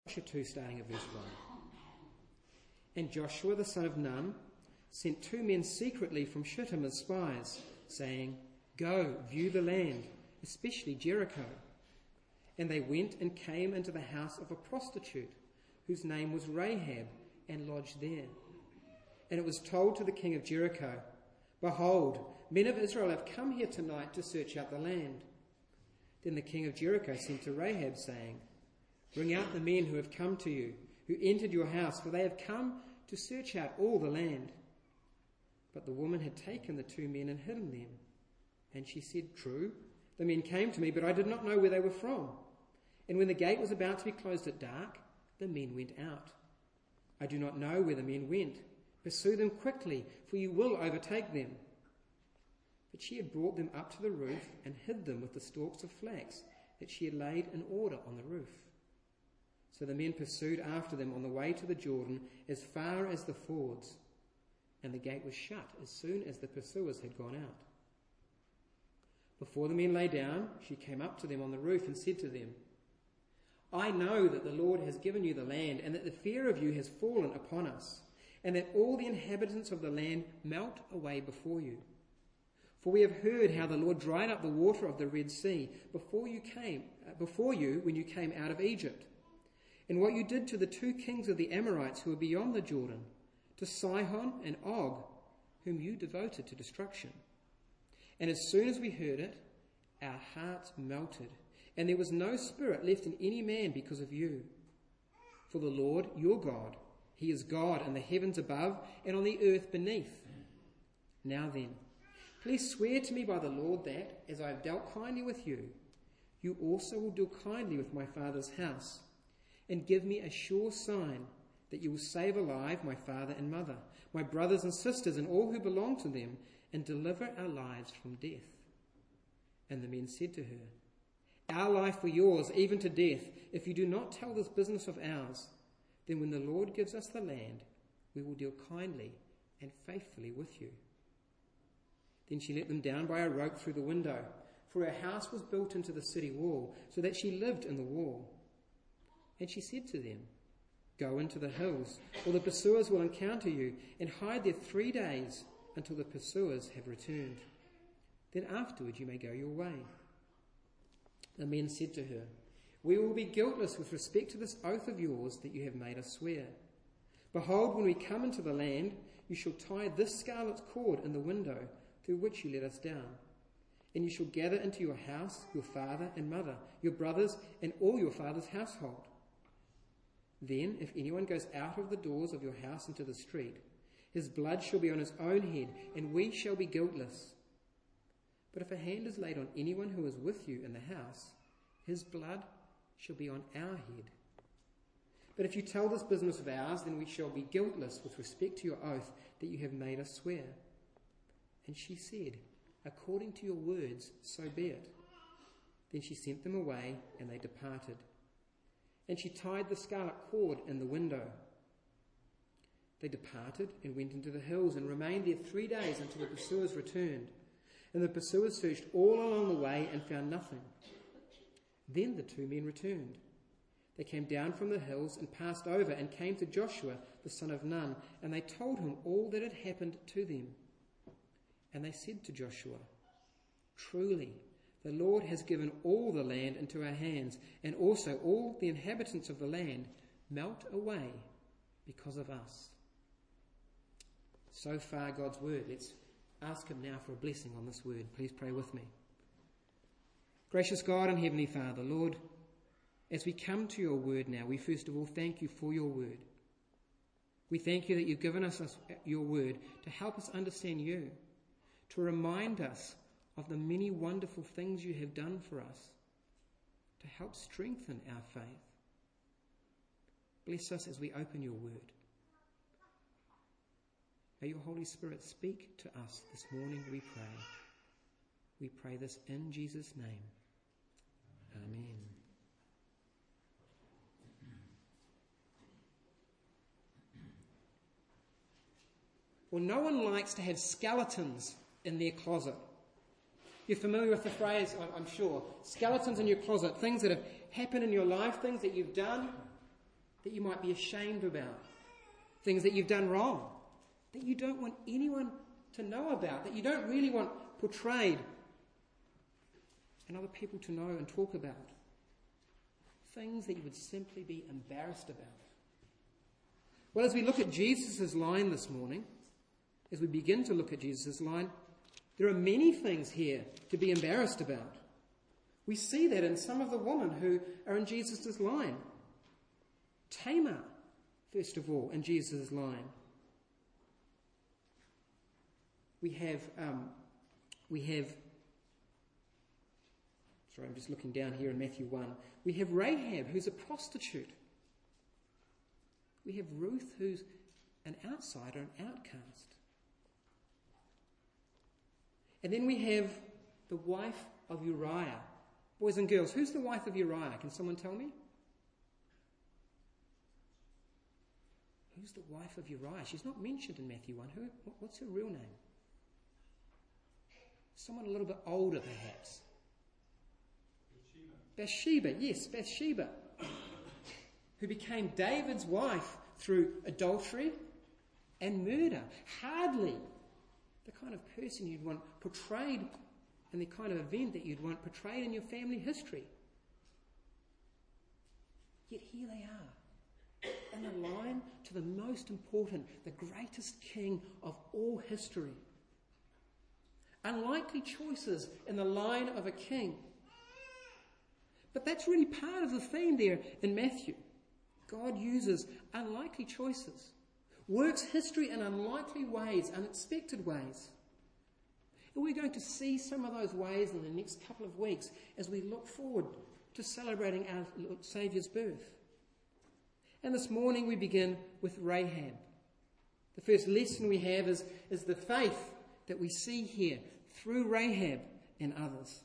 Joshua 2, starting at verse 1. And Joshua the son of Nun sent 2 men secretly from Shittim as spies, saying, "Go, view the land, especially Jericho." And they went and came into the house of a prostitute, whose name was Rahab, and lodged there. And it was told to the king of Jericho, "Behold, men of Israel have come here tonight to search out the land." Then the king of Jericho sent to Rahab, saying, "Bring out the men who have come to you, who entered your house, for they have come to search out all the land." But the woman had taken the 2 men and hidden them. And she said, "True, the men came to me, but I did not know where they were from. And when the gate was about to be closed at dark, the men went out. I do not know where the men went. Pursue them quickly, for you will overtake them." But she had brought them up to the roof and hid them with the stalks of flax that she had laid in order on the roof. So the men pursued after them on the way to the Jordan as far as the fords, and the gate was shut as soon as the pursuers had gone out. Before the men lay down, she came up to them on the roof and said to them, "I know that the Lord has given you the land, and that the fear of you has fallen upon us, and that all the inhabitants of the land melt away before you. For we have heard how the Lord dried up the water of the Red Sea before you when you came out of Egypt, and what you did to the 2 kings of the Amorites who were beyond the Jordan, to Sihon and Og, whom you devoted to destruction. And as soon as we heard it, our hearts melted, and there was no spirit left in any man because of you. For the Lord, your God, he is God in the heavens above and on the earth beneath. Now then, please swear to me by the Lord that, as I have dealt kindly with you, you also will deal kindly with my father's house, and give me a sure sign that you will save alive my father and mother, my brothers and sisters, and all who belong to them, and deliver our lives from death." And the men said to her, "Our life for yours, even to death, if you do not tell this business of ours. Then when the Lord gives us the land, we will deal kindly and faithfully with you." Then she let them down by a rope through the window, for her house was built into the city wall, so that she lived in the wall. And she said to them, "Go into the hills, or the pursuers will encounter you, and hide there 3 days until the pursuers have returned. Then afterwards you may go your way." The men said to her, "We will be guiltless with respect to this oath of yours that you have made us swear. Behold, when we come into the land, you shall tie this scarlet cord in the window through which you let us down. And you shall gather into your house your father and mother, your brothers, and all your father's household. Then, if anyone goes out of the doors of your house into the street, his blood shall be on his own head, and we shall be guiltless. But if a hand is laid on anyone who is with you in the house, his blood shall be on our head. But if you tell this business of ours, then we shall be guiltless with respect to your oath that you have made us swear." And she said, "According to your words, so be it." Then she sent them away, and they departed. And she tied the scarlet cord in the window. They departed and went into the hills and remained there 3 days until the pursuers returned. And the pursuers searched all along the way and found nothing. Then the 2 men returned. They came down from the hills and passed over and came to Joshua the son of Nun, and they told him all that had happened to them. And they said to Joshua, "Truly, the Lord has given all the land into our hands, and also all the inhabitants of the land melt away because of us." So far God's word. Let's ask him now for a blessing on this word. Please pray with me. Gracious God and Heavenly Father, Lord, as we come to your word now, we first of all thank you for your word. We thank you that you've given us your word to help us understand you, to remind us of the many wonderful things you have done for us, to help strengthen our faith. Bless us as we open your word. May your Holy Spirit speak to us this morning, we pray. We pray this in Jesus' name. Amen. Well, no one likes to have skeletons in their closet. You're familiar with the phrase, I'm sure. Skeletons in your closet, things that have happened in your life, things that you've done, that you might be ashamed about, things that you've done wrong, that you don't want anyone to know about, that you don't really want portrayed and other people to know and talk about. Things that you would simply be embarrassed about. Well, as we look at Jesus' line this morning, as we begin to look at Jesus' line, there are many things here to be embarrassed about. We see that in some of the women who are in Jesus' line. Tamar, first of all, in Jesus' line. We have, I'm just looking down here in Matthew 1. We have Rahab, who's a prostitute. We have Ruth, who's an outsider, an outcast. And then we have the wife of Uriah. Boys and girls, who's the wife of Uriah? Can someone tell me? Who's the wife of Uriah? She's not mentioned in Matthew 1. What's her real name? Someone a little bit older, perhaps. Bathsheba, yes, Bathsheba, who became David's wife through adultery and murder. Hardly the kind of person you'd want portrayed and the kind of event that you'd want portrayed in your family history. Yet here they are, in the line to the most important, the greatest king of all history. Unlikely choices in the line of a king. But that's really part of the theme there in Matthew. God uses unlikely choices, works history in unlikely ways, unexpected ways. And we're going to see some of those ways in the next couple of weeks as we look forward to celebrating our Saviour's birth. And this morning we begin with Rahab. The first lesson we have is the faith that we see here through Rahab and others.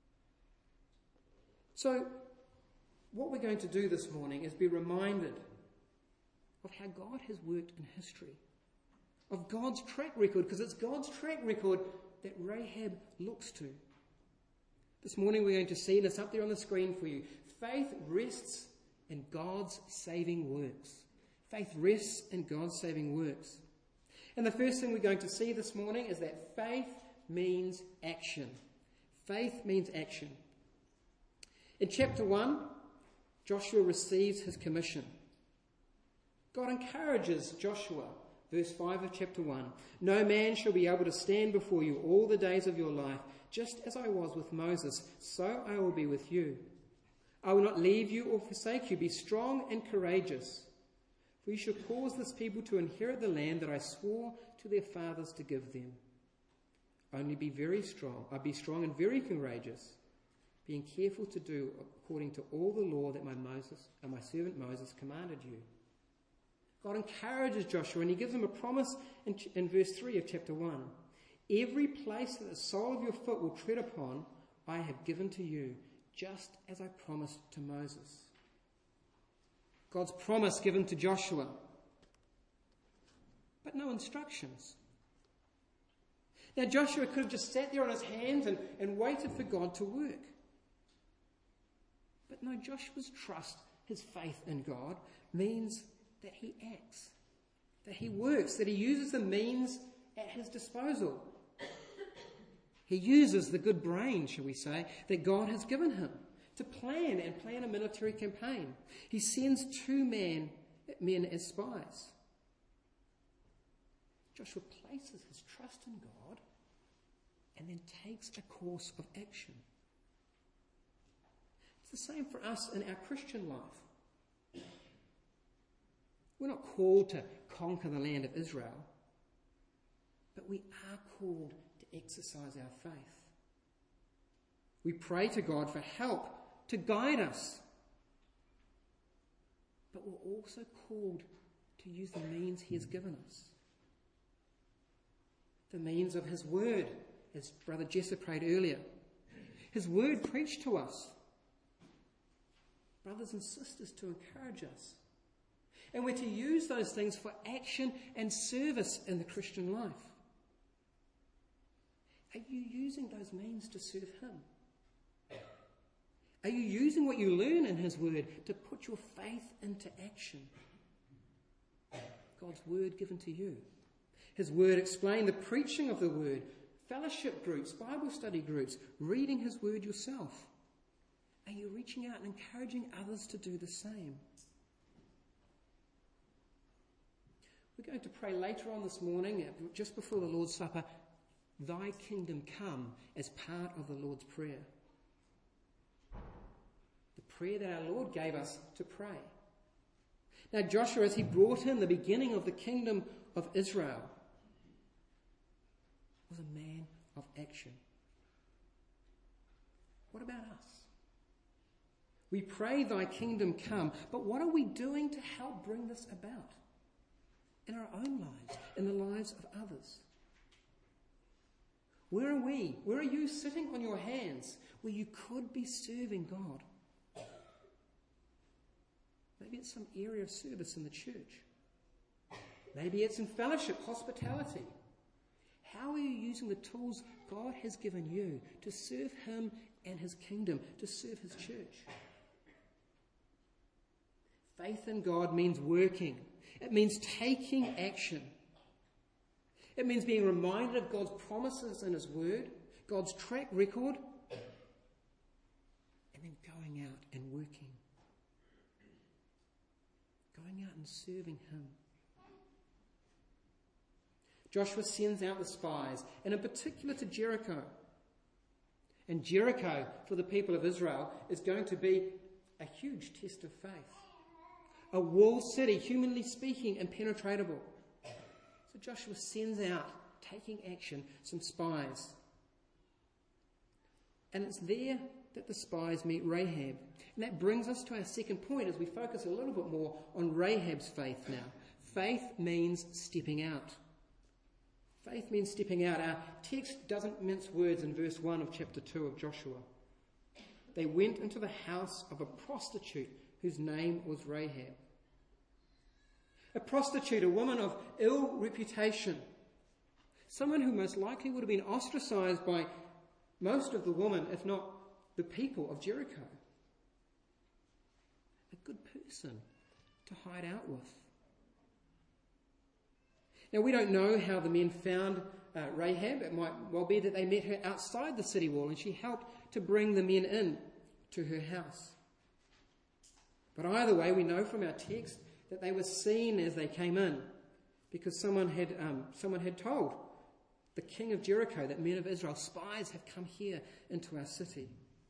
So, what we're going to do this morning is be reminded of how God has worked in history, of God's track record, because it's God's track record that Rahab looks to. This morning we're going to see, and it's up there on the screen for you, faith rests in God's saving works. Faith rests in God's saving works. And the first thing we're going to see this morning is that faith means action. Faith means action. In chapter 1, Joshua receives his commission. God encourages Joshua, verse 5 of chapter 1, "No man shall be able to stand before you all the days of your life, just as I was with Moses, so I will be with you. I will not leave you or forsake you. Be strong and courageous, for you shall cause this people to inherit the land that I swore to their fathers to give them. Only be very strong. Be strong and very courageous, being careful to do according to all the law that my servant Moses commanded you." God encourages Joshua and he gives him a promise in verse 3 of chapter 1. "Every place that the sole of your foot will tread upon, I have given to you, just as I promised to Moses." God's promise given to Joshua, but no instructions. Now Joshua could have just sat there on his hands and waited for God to work. But no, Joshua's trust, his faith in God, means that he acts, that he works, that he uses the means at his disposal. He uses the good brain, shall we say, that God has given him to plan a military campaign. He sends 2 men as spies. Joshua places his trust in God and then takes a course of action. It's the same for us in our Christian life. We're not called to conquer the land of Israel, but we are called to exercise our faith. We pray to God for help to guide us, but we're also called to use the means he has given us. The means of his word, as Brother Jessa prayed earlier. His word preached to us. Brothers and sisters to encourage us. And we're to use those things for action and service in the Christian life. Are you using those means to serve him? Are you using what you learn in his word to put your faith into action? God's word given to you. His word explained, the preaching of the word, fellowship groups, Bible study groups, reading his word yourself. Are you reaching out and encouraging others to do the same? We're going to pray later on this morning, just before the Lord's Supper, Thy kingdom come, as part of the Lord's Prayer. The prayer that our Lord gave us to pray. Now Joshua, as he brought in the beginning of the kingdom of Israel, was a man of action. What about us? We pray Thy kingdom come, but what are we doing to help bring this about? In our own lives, in the lives of others. Where are we? Where are you sitting on your hands where you could be serving God? Maybe it's some area of service in the church. Maybe it's in fellowship, hospitality. How are you using the tools God has given you to serve him and his kingdom, to serve his church? Faith in God means working. It means taking action. It means being reminded of God's promises in his word, God's track record, and then going out and working. Going out and serving him. Joshua sends out the spies, and in particular to Jericho. And Jericho, for the people of Israel, is going to be a huge test of faith. A walled city, humanly speaking, impenetrable. So Joshua sends out, taking action, some spies. And it's there that the spies meet Rahab. And that brings us to our second point as we focus a little bit more on Rahab's faith now. Faith means stepping out. Faith means stepping out. Our text doesn't mince words in verse 1 of chapter 2 of Joshua. They went into the house of a prostitute whose name was Rahab. A prostitute, a woman of ill reputation. Someone who most likely would have been ostracized by most of the women, if not the people of Jericho. A good person to hide out with. Now, we don't know how the men found Rahab. It might well be that they met her outside the city wall and she helped to bring the men in to her house. But either way, we know from our text that they were seen as they came in because someone had told the king of Jericho that men of Israel, spies have come here into our city.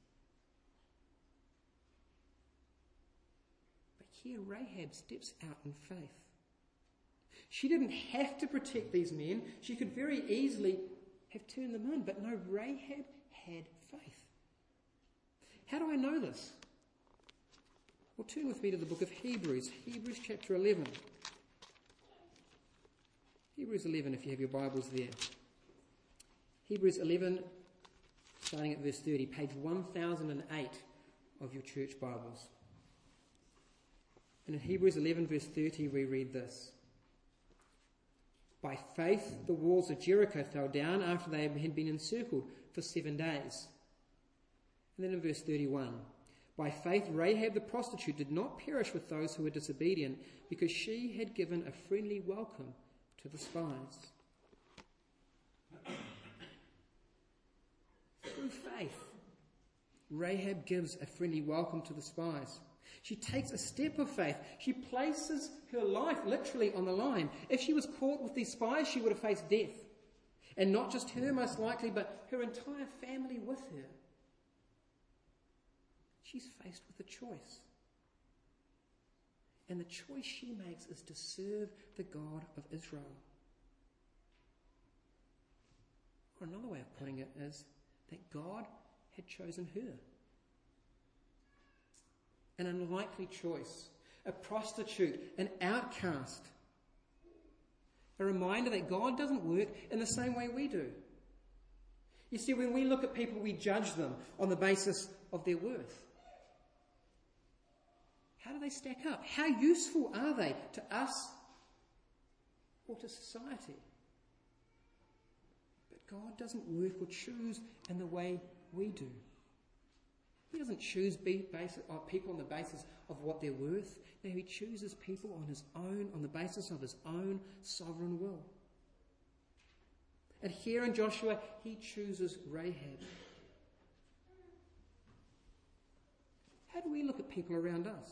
But here Rahab steps out in faith. She didn't have to protect these men. She could very easily have turned them in. But no, Rahab had faith. How do I know this? Well, turn with me to the book of Hebrews. Hebrews chapter 11. Hebrews 11, if you have your Bibles there. Hebrews 11, starting at verse 30, page 1008 of your church Bibles. And in Hebrews 11, verse 30, we read this. By faith, the walls of Jericho fell down after they had been encircled for 7 days. And then in verse 31, by faith, Rahab the prostitute did not perish with those who were disobedient because she had given a friendly welcome to the spies. Through faith, Rahab gives a friendly welcome to the spies. She takes a step of faith. She places her life literally on the line. If she was caught with these spies, she would have faced death. And not just her, most likely, but her entire family with her. She's faced with a choice. And the choice she makes is to serve the God of Israel. Or another way of putting it is that God had chosen her. An unlikely choice, a prostitute, an outcast. A reminder that God doesn't work in the same way we do. You see, when we look at people, we judge them on the basis of their worth. How do they stack up? How useful are they to us or to society? But God doesn't work or choose in the way we do. He doesn't choose people on the basis of what they're worth. No, he chooses people on the basis of his own sovereign will. And here in Joshua, he chooses Rahab. How do we look at people around us?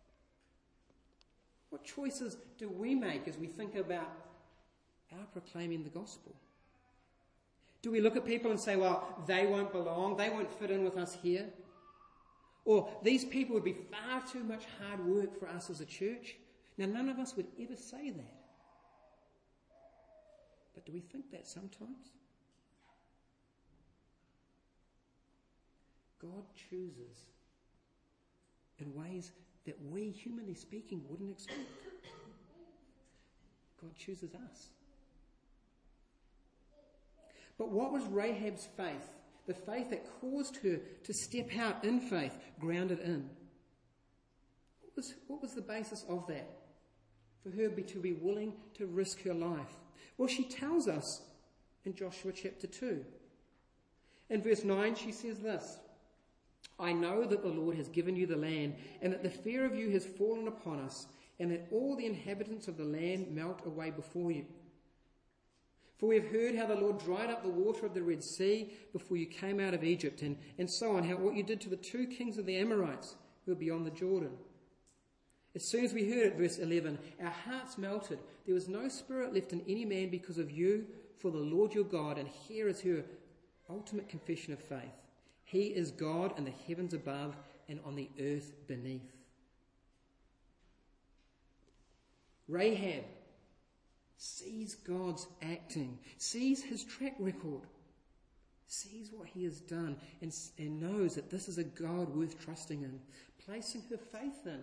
What choices do we make as we think about our proclaiming the gospel? Do we look at people and say, well, they won't belong, they won't fit in with us here? Or these people would be far too much hard work for us as a church? Now, none of us would ever say that. But do we think that sometimes? God chooses in ways that we, humanly speaking, wouldn't expect. God chooses us. But what was Rahab's faith? The faith that caused her to step out in faith, grounded in. What was the basis of that? For her to be willing to risk her life. Well, she tells us in Joshua chapter 2. In verse 9, she says this, I know that the Lord has given you the land, and that the fear of you has fallen upon us, and that all the inhabitants of the land melt away before you. For we have heard how the Lord dried up the water of the Red Sea before you came out of Egypt, and so on, how what you did to the 2 kings of the Amorites who were beyond the Jordan. As soon as we heard it, verse 11, our hearts melted. There was no spirit left in any man because of you, for the Lord your God, and here is her ultimate confession of faith. He is God in the heavens above and on the earth beneath. Rahab sees God's acting, sees his track record, sees what he has done, and knows that this is a God worth trusting in, placing her faith in,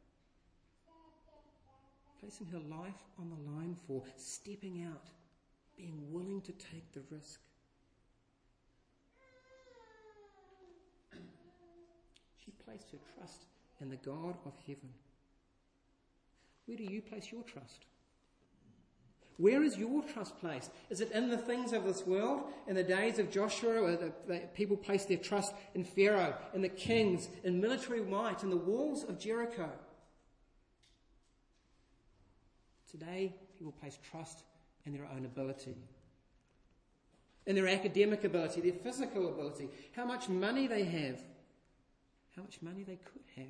placing her life on the line for, stepping out, being willing to take the risk. She placed her trust in the God of heaven. Where do you place your trust? Where is your trust placed? Is it in the things of this world? In the days of Joshua, where people placed their trust in Pharaoh, in the kings, in military might, in the walls of Jericho. Today, people place trust in their own ability, in their academic ability, their physical ability, how much money they have, how much money they could have,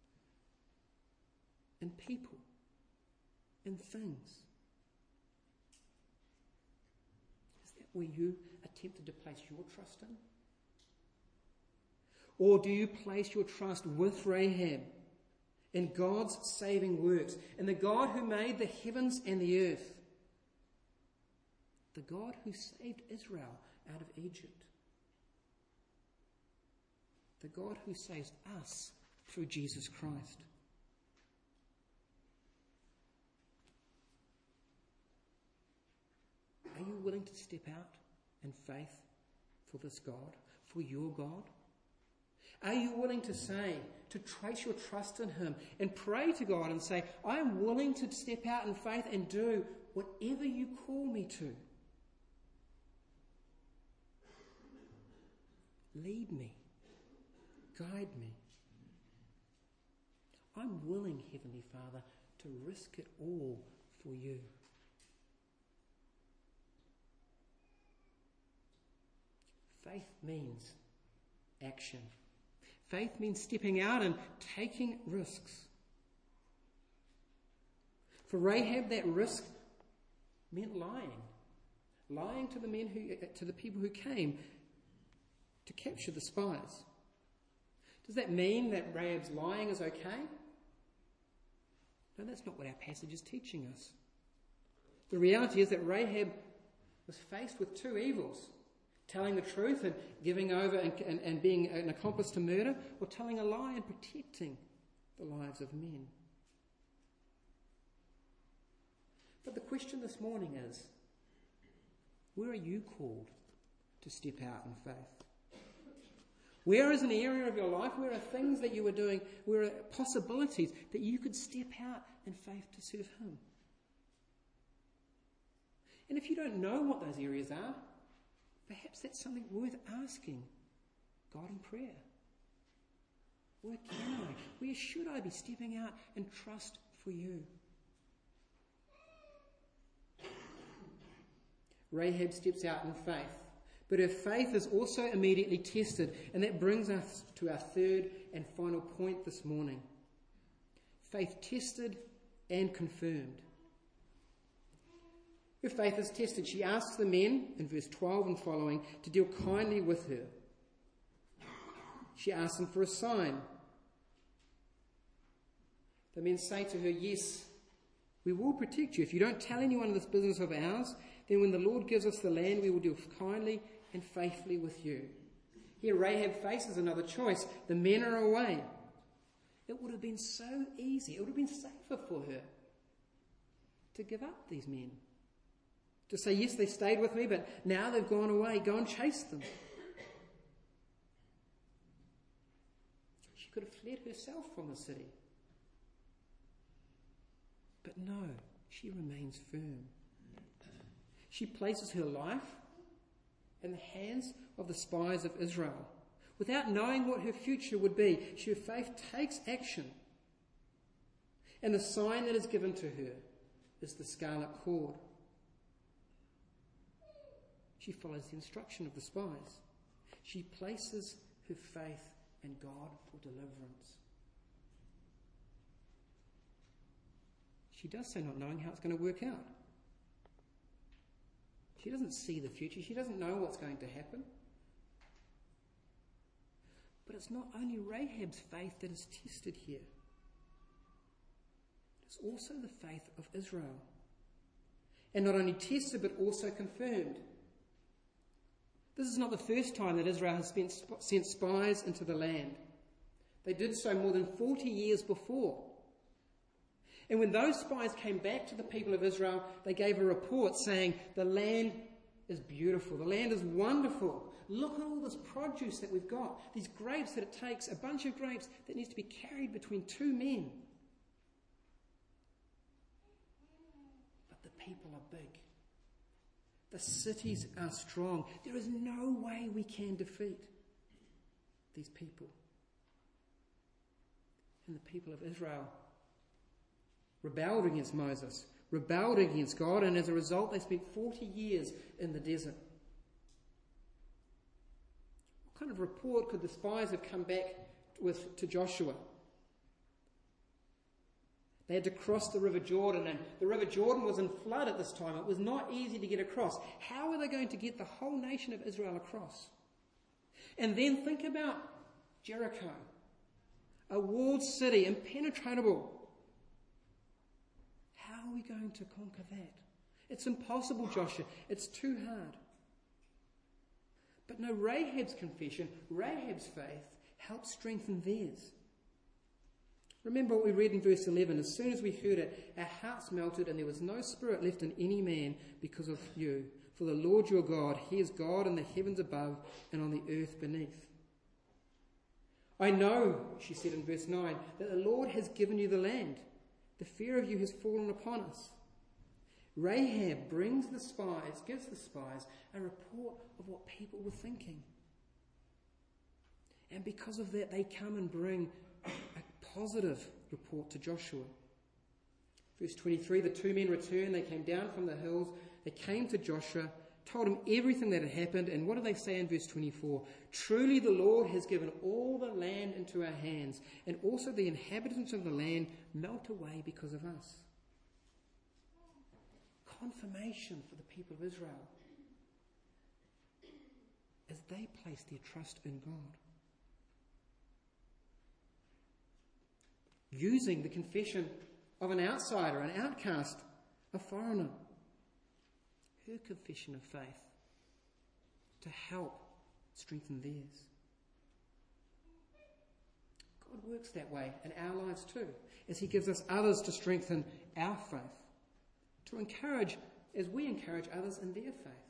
in people, in things. Is that where you attempted to place your trust in? Or do you place your trust with Rahab in God's saving works, in the God who made the heavens and the earth, the God who saved Israel out of Egypt, the God who saves us through Jesus Christ? Are you willing to step out in faith for this God, for your God? Are you willing to say, to trace your trust in him and pray to God and say, I am willing to step out in faith and do whatever you call me to? Lead me. Guide me. I'm willing, Heavenly Father, to risk it all for you. Faith means action. Faith means stepping out and taking risks. For Rahab, that risk meant lying to the people who came to capture the spies. Does that mean that Rahab's lying is okay? No, that's not what our passage is teaching us. The reality is that Rahab was faced with 2 evils: telling the truth and giving over and being an accomplice to murder, or telling a lie and protecting the lives of men. But the question this morning is, where are you called to step out in faith? Where is an area of your life, where are things that you are doing, where are possibilities that you could step out in faith to serve him? And if you don't know what those areas are, perhaps that's something worth asking God in prayer. Where can I? Where should I be stepping out in trust for you? Rahab steps out in faith, but her faith is also immediately tested, and that brings us to our third and final point this morning. Faith tested and confirmed. Her faith is tested. She asks the men, in verse 12 and following, to deal kindly with her. She asks them for a sign. The men say to her, yes, we will protect you. If you don't tell anyone this business of ours, then when the Lord gives us the land, we will deal kindly and faithfully with you. Here Rahab faces another choice. The men are away. It would have been so easy, it would have been safer for her to give up these men. To say, yes, they stayed with me, but now they've gone away. Go and chase them. She could have fled herself from the city. But no, she remains firm. She places her life in the hands of the spies of Israel. Without knowing what her future would be, her faith takes action. And the sign that is given to her is the scarlet cord. She follows the instruction of the spies. She places her faith in God for deliverance. She does so not knowing how it's going to work out. She doesn't see the future. She doesn't know what's going to happen. But it's not only Rahab's faith that is tested here. It's also the faith of Israel. And not only tested, but also confirmed. This is not the first time that Israel has sent spies into the land. They did so more than 40 years before. And when those spies came back to the people of Israel, they gave a report saying, the land is beautiful, the land is wonderful. Look at all this produce that we've got, these grapes that it takes, a bunch of grapes that needs to be carried between two men. But the people are big. The cities are strong. There is no way we can defeat these people. And the people of Israel rebelled against Moses, rebelled against God, and as a result they spent 40 years in the desert. What kind of report could the spies have come back with to Joshua? They had to cross the River Jordan, and the River Jordan was in flood at this time. It was not easy to get across. How were they going to get the whole nation of Israel across? And then think about Jericho, a walled city, impenetrable. How are we going to conquer that? It's impossible, Joshua. It's too hard. But no, Rahab's confession, Rahab's faith, helps strengthen theirs. Remember what we read in verse 11. As soon as we heard it, our hearts melted, and there was no spirit left in any man because of you. For the Lord your God, he is God in the heavens above and on the earth beneath. I know, she said in verse 9, that the Lord has given you the land. The fear of you has fallen upon us. Rahab gives the spies a report of what people were thinking. And because of that, they come and bring a positive report to Joshua. Verse 23, the two men returned, they came down from the hills, they came to Joshua, told him everything that had happened, and what do they say in verse 24? Truly the Lord has given all the land into our hands, and also the inhabitants of the land melt away because of us. Confirmation for the people of Israel as they place their trust in God. Using the confession of an outsider, an outcast, a foreigner. Her confession of faith to help strengthen theirs. God works that way in our lives too, as he gives us others to strengthen our faith, to encourage as we encourage others in their faith.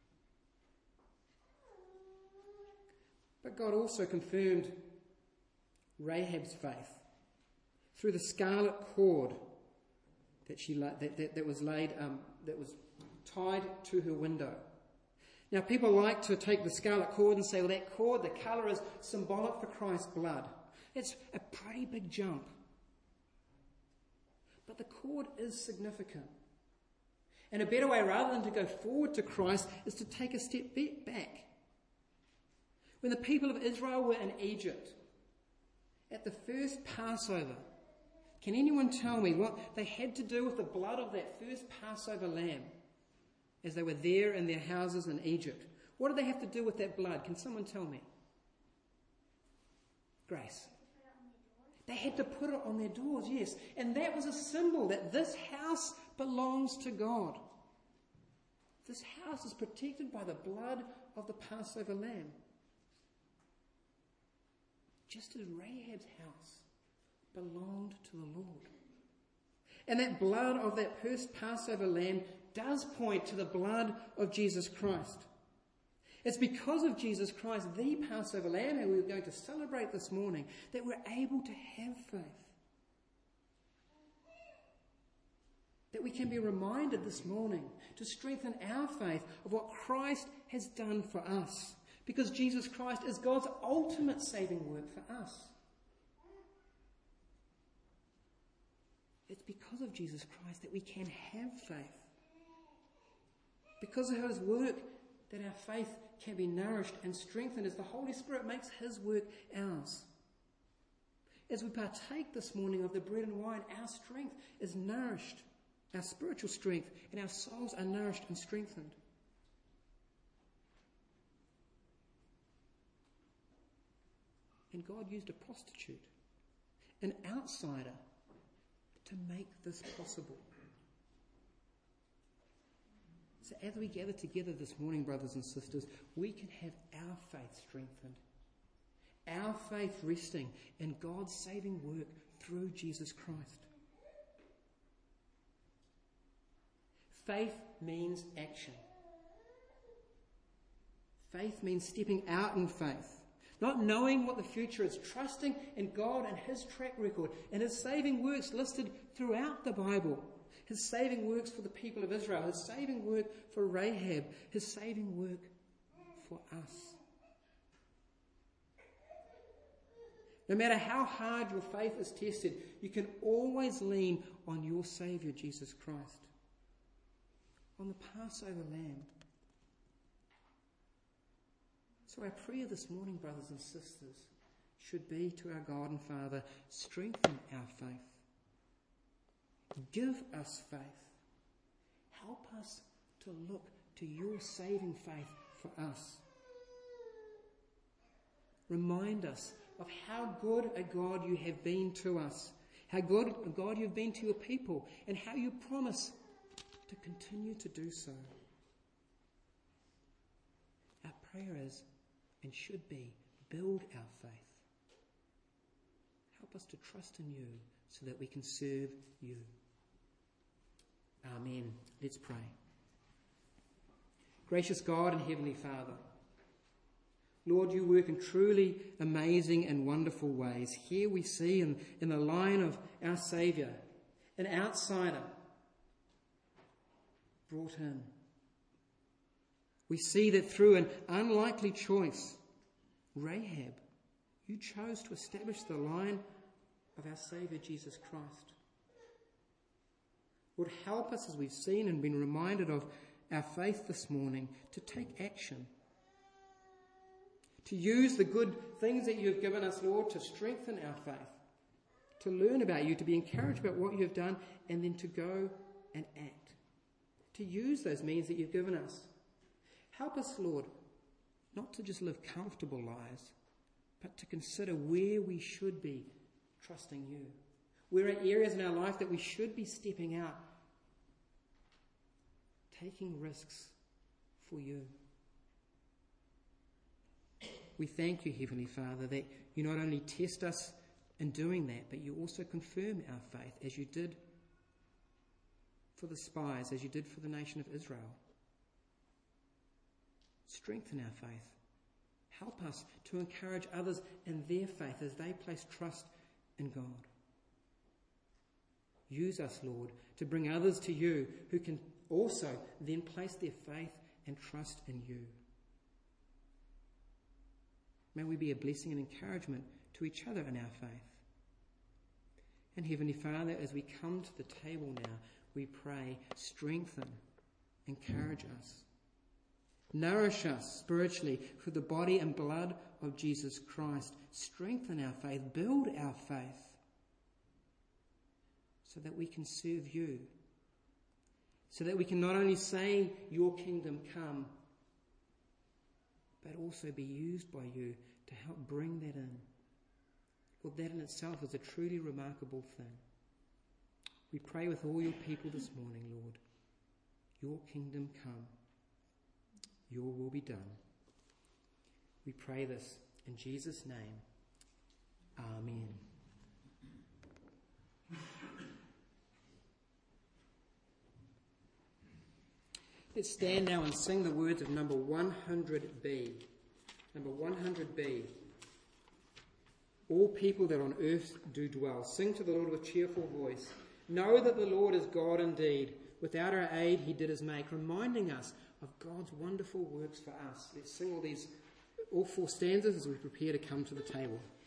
But God also confirmed Rahab's faith through the scarlet cord that was tied to her window. Now, people like to take the scarlet cord and say, well, that cord, the colour is symbolic for Christ's blood. It's a pretty big jump. But the cord is significant. And a better way, rather than to go forward to Christ, is to take a step back. When the people of Israel were in Egypt, at the first Passover, can anyone tell me what they had to do with the blood of that first Passover lamb as they were there in their houses in Egypt? What did they have to do with that blood? Can someone tell me? Grace. They had to put it on their doors, yes. And that was a symbol that this house belongs to God. This house is protected by the blood of the Passover lamb. Just as Rahab's house belonged to the Lord. And that blood of that first Passover lamb does point to the blood of Jesus Christ. It's because of Jesus Christ, the Passover lamb, who we're going to celebrate this morning, that we're able to have faith. That we can be reminded this morning to strengthen our faith of what Christ has done for us. Because Jesus Christ is God's ultimate saving work for us. It's because of Jesus Christ that we can have faith. Because of his work that our faith can be nourished and strengthened as the Holy Spirit makes his work ours. As we partake this morning of the bread and wine, our strength is nourished. Our spiritual strength and our souls are nourished and strengthened. And God used a prostitute, an outsider, to make this possible. So as we gather together this morning, brothers and sisters, we can have our faith strengthened. Our faith resting in God's saving work through Jesus Christ. Faith means action. Faith means stepping out in faith. Not knowing what the future is, trusting in God and his track record and his saving works listed throughout the Bible. His saving works for the people of Israel, his saving work for Rahab, his saving work for us. No matter how hard your faith is tested, you can always lean on your Saviour, Jesus Christ. On the Passover lamb. So our prayer this morning, brothers and sisters, should be to our God and Father, strengthen our faith. Give us faith. Help us to look to your saving faith for us. Remind us of how good a God you have been to us, how good a God you've been to your people, and how you promise to continue to do so. Our prayer is, and should be, build our faith. Help us to trust in you so that we can serve you. Amen. Let's pray. Gracious God and Heavenly Father, Lord, you work in truly amazing and wonderful ways. Here we see in the line of our Saviour, an outsider brought in. We see that through an unlikely choice, Rahab, you chose to establish the line of our Saviour Jesus Christ. Lord, help us as we've seen and been reminded of our faith this morning to take action. To use the good things that you have given us, Lord, to strengthen our faith. To learn about you, to be encouraged about what you have done, and then to go and act. To use those means that you've given us. Help us, Lord, not to just live comfortable lives, but to consider where we should be trusting you. Where are areas in our life that we should be stepping out, taking risks for you. We thank you, Heavenly Father, that you not only test us in doing that, but you also confirm our faith as you did for the spies, as you did for the nation of Israel. Strengthen our faith. Help us to encourage others in their faith as they place trust in God. Use us, Lord, to bring others to you who can also then place their faith and trust in you. May we be a blessing and encouragement to each other in our faith. And Heavenly Father, as we come to the table now, we pray, strengthen, encourage us. Nourish us spiritually through the body and blood of Jesus Christ. Strengthen our faith, build our faith, so that we can serve you. So that we can not only say, your kingdom come, but also be used by you to help bring that in. Well, that in itself is a truly remarkable thing. We pray with all your people this morning, Lord. Your kingdom come. Your will be done. We pray this in Jesus' name. Amen. Let's stand now and sing the words of number 100B. Number 100B. All people that on earth do dwell. Sing to the Lord with cheerful voice. Know that the Lord is God indeed. Without our aid he did us make, reminding us of God's wonderful works for us. Let's sing all 4 stanzas as we prepare to come to the table.